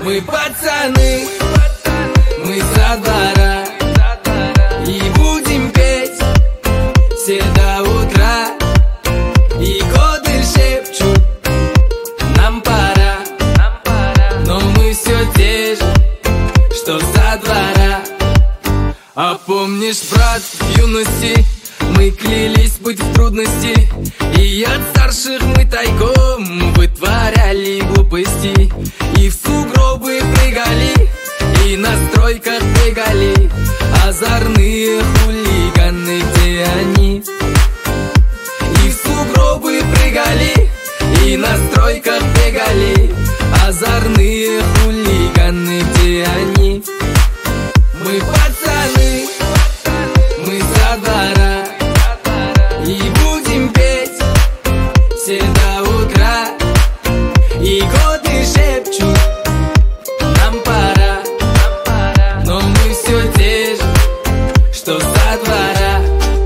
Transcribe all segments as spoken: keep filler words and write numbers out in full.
Мы пацаны, мы со двора, и будем петь все до утра. И годы шепчут, нам пора, но мы все те же, что со двора. А помнишь, брат, в юности мы клялись быть в трудности, и от старших мы тайком вытворяли глупости. И в сугробы прыгали, и на стройках бегали озорные хулиганы, где они? И в сугробы прыгали, и на стройках бегали озорные хулиганы, где они? Мы пацаны, мы со двора, и будем петь все до утра. И годы шепчут, нам пора, но мы все те же, что со двора.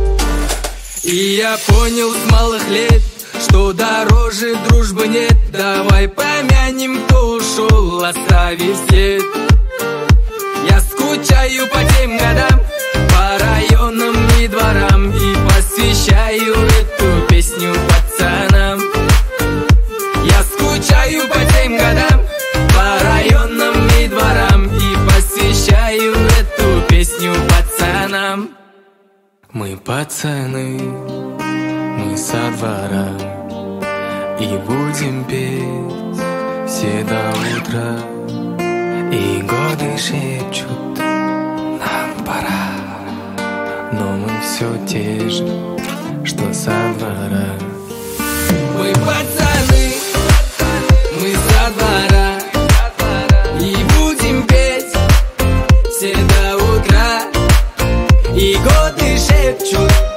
И я понял с малых лет, что дороже дружбы нет. Давай помянем, кто ушел, оставив след. Я скучаю по тем годам, по районам и дворам, и посвящаю эту песню пацанам. Я скучаю по тем годам, по районам и дворам, и посвящаю эту песню пацанам. Мы пацаны, мы со двора, и будем петь все до утра. И годы шепчут, нам пора, но мы все те же, что со двора. Мы пацаны, мы со двора, и будем петь все до утра. И годы шепчут,